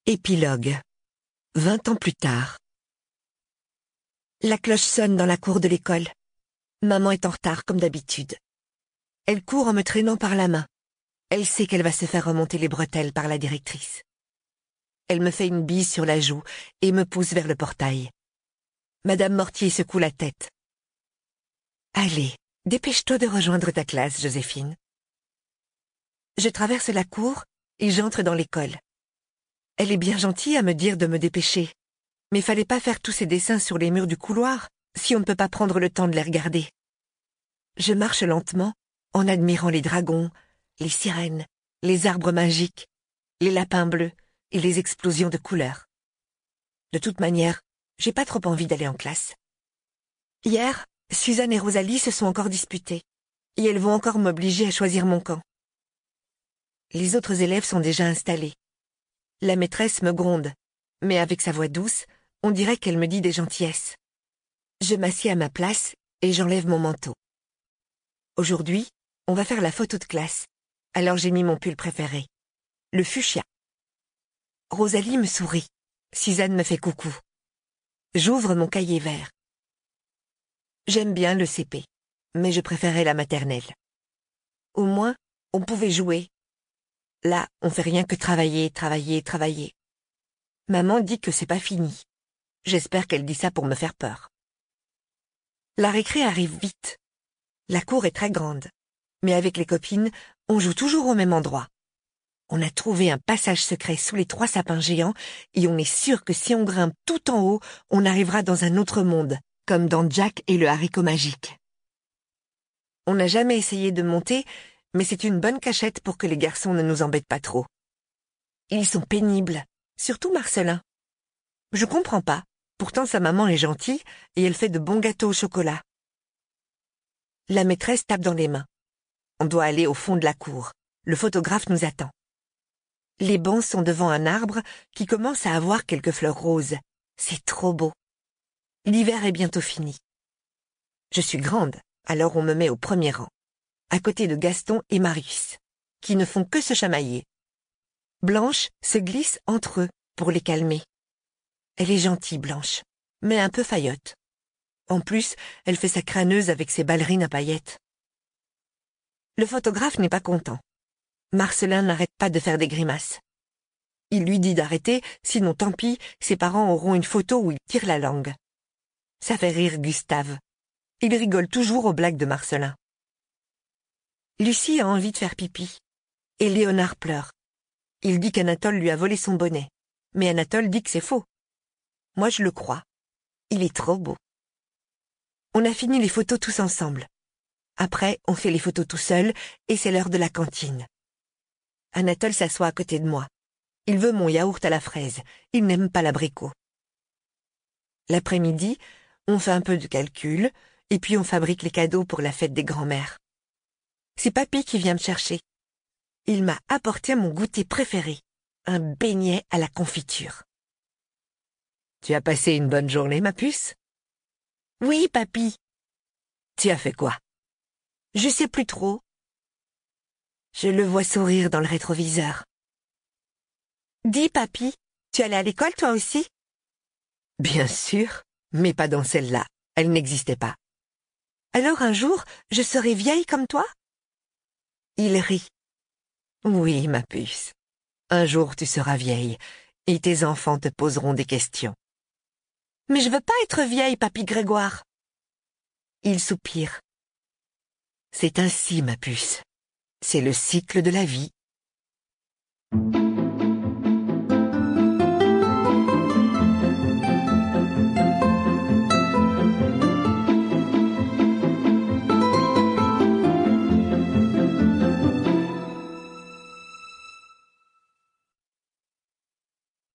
Épilogue. 20 ans plus tard. La cloche sonne dans la cour de l'école. Maman est en retard comme d'habitude. Elle court en me traînant par la main. Elle sait qu'elle va se faire remonter les bretelles par la directrice. Elle me fait une bise sur la joue et me pousse vers le portail. Madame Mortier secoue la tête. « Allez, dépêche-toi de rejoindre ta classe, Joséphine. » Je traverse la cour et j'entre dans l'école. Elle est bien gentille à me dire de me dépêcher. Mais fallait pas faire tous ces dessins sur les murs du couloir, si on ne peut pas prendre le temps de les regarder. Je marche lentement, en admirant les dragons, les sirènes, les arbres magiques, les lapins bleus et les explosions de couleurs. De toute manière, j'ai pas trop envie d'aller en classe. Hier, Suzanne et Rosalie se sont encore disputées, et elles vont encore m'obliger à choisir mon camp. Les autres élèves sont déjà installés. La maîtresse me gronde, mais avec sa voix douce, on dirait qu'elle me dit des gentillesses. Je m'assieds à ma place et j'enlève mon manteau. Aujourd'hui, on va faire la photo de classe, alors j'ai mis mon pull préféré, le fuchsia. Rosalie me sourit, Suzanne me fait coucou. J'ouvre mon cahier vert. J'aime bien le CP, mais je préférais la maternelle. Au moins, on pouvait jouer. Là, on fait rien que travailler, travailler, travailler. Maman dit que c'est pas fini. J'espère qu'elle dit ça pour me faire peur. La récré arrive vite. La cour est très grande. Mais avec les copines, on joue toujours au même endroit. On a trouvé un passage secret sous les 3 sapins géants et on est sûr que si on grimpe tout en haut, on arrivera dans un autre monde, comme dans Jack et le haricot magique. On n'a jamais essayé de monter, mais c'est une bonne cachette pour que les garçons ne nous embêtent pas trop. Ils sont pénibles, surtout Marcelin. Je comprends pas, pourtant sa maman est gentille et elle fait de bons gâteaux au chocolat. La maîtresse tape dans les mains. On doit aller au fond de la cour. Le photographe nous attend. Les bancs sont devant un arbre qui commence à avoir quelques fleurs roses. C'est trop beau. L'hiver est bientôt fini. Je suis grande, alors on me met au premier rang, à côté de Gaston et Marius, qui ne font que se chamailler. Blanche se glisse entre eux pour les calmer. Elle est gentille, Blanche, mais un peu faillotte. En plus, elle fait sa crâneuse avec ses ballerines à paillettes. Le photographe n'est pas content. Marcelin n'arrête pas de faire des grimaces. Il lui dit d'arrêter, sinon tant pis, ses parents auront une photo où il tire la langue. Ça fait rire Gustave. Il rigole toujours aux blagues de Marcelin. Lucie a envie de faire pipi. Et Léonard pleure. Il dit qu'Anatole lui a volé son bonnet. Mais Anatole dit que c'est faux. Moi je le crois. Il est trop beau. On a fini les photos tous ensemble. Après, on fait les photos tout seul et c'est l'heure de la cantine. Anatole s'assoit à côté de moi. Il veut mon yaourt à la fraise. Il n'aime pas l'abricot. L'après-midi, on fait un peu de calcul et puis on fabrique les cadeaux pour la fête des grands-mères. C'est papy qui vient me chercher. Il m'a apporté mon goûter préféré, un beignet à la confiture. Tu as passé une bonne journée, ma puce? Oui, papy. Tu as fait quoi? Je sais plus trop. Je le vois sourire dans le rétroviseur. Dis, papy, tu allais à l'école toi aussi? Bien sûr, mais pas dans celle-là. Elle n'existait pas. Alors un jour, je serai vieille comme toi? Il rit. Oui, ma puce. Un jour tu seras vieille, et tes enfants te poseront des questions. Mais je veux pas être vieille, papy Grégoire. Il soupire. C'est ainsi, ma puce. C'est le cycle de la vie.